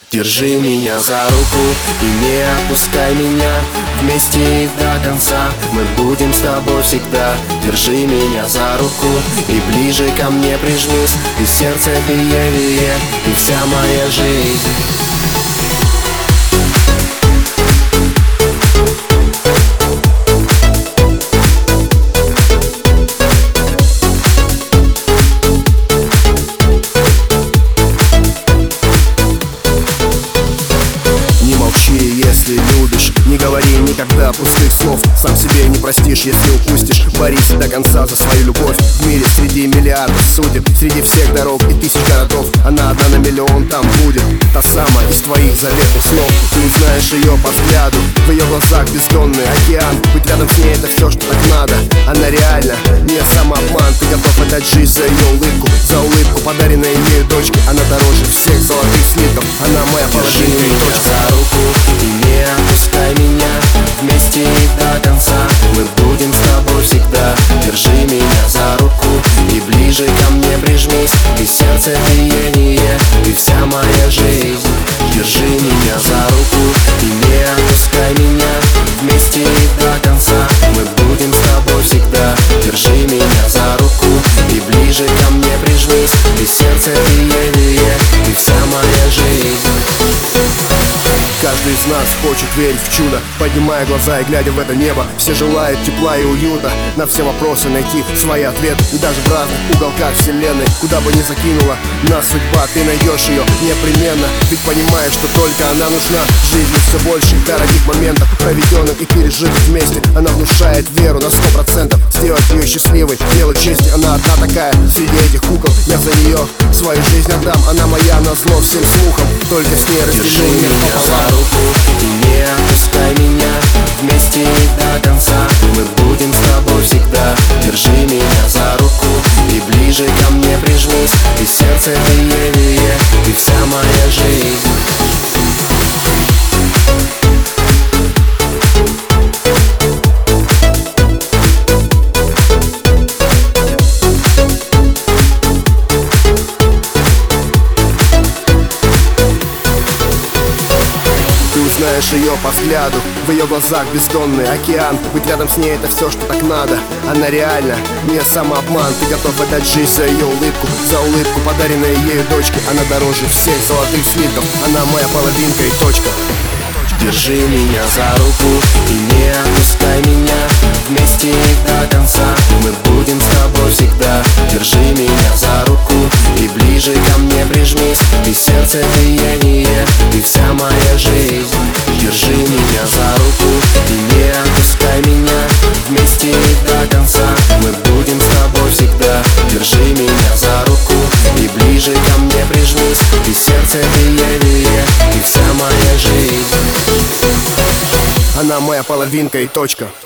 Держи меня за руку и не отпускай меня. Вместе и до конца мы будем с тобой всегда. Держи меня за руку и ближе ко мне прижмись. И сердце биение, и вся моя жизнь. Если любишь, не говори никогда пустых слов. Сам себе не простишь, если упустишь. Борись до конца за свою любовь. В мире среди миллиардов судеб, среди всех дорог и тысяч городов, она одна на миллион там будет. Та самая из твоих заветных снов. Ты знаешь ее по взгляду, в ее глазах бездонный океан. Быть рядом с ней это все, что так надо. Она реально не самообман. Ты готов отдать жизнь за ее улыбку, за улыбку, подаренной ею дочке. Она дороже всех золотых слитков. Она моя половина и точка. За руку и не отпускай меня. Вместе и до конца мы будем с тобой всегда. Держи меня за руку и ближе ко мне прижмись. И сердце биение, и вся моя жизнь. Держи меня за руку и не отпускай меня. Вместе и до конца мы будем с тобой всегда. Держи меня за руку и ближе ко мне прижмись. И сердце биение, и вся моя жизнь. Каждый из нас хочет верить в чудо, поднимая глаза и глядя в это небо. Все желают тепла и уюта, на все вопросы найти свои ответы. И даже в разных уголках вселенной, куда бы ни закинула нас судьба, ты найдешь ее непременно. Ведь понимаешь, что только она нужна. В жизни все больше дорогих моментов, проведенных и пережитых вместе. Она внушает веру на 100%, сделать ее счастливой, делать честь. Она одна такая среди этих кукол. Я за нее свою жизнь отдам. Она моя назло всем слухам, только с ней растяжу мир пополам. Руку и не отпускай меня. Вместе и до конца мы будем с тобой всегда. Держи меня за руку и ближе ко мне прижмись. И сердце биение, и вся моя жизнь. Знаешь ее по взгляду, в ее глазах бездонный океан. Быть рядом с ней это все, что так надо. Она реально не самообман. Ты готов отдать жизнь за ее улыбку, за улыбку, подаренной ею дочке. Она дороже всех золотых слитков. Она моя половинка и точка. Держи меня за руку и не отпускай меня. Вместе и до конца мы будем с тобой всегда. Держи меня за руку и ближе ко мне прижмись. И сердце биение, и вся моя жизнь. Держи меня за руку и не отпускай меня. Вместе и до конца мы будем с тобой всегда. Держи меня за руку и ближе ко мне прижмись. И сердце биение, и вся моя жизнь. Она моя половинка и точка.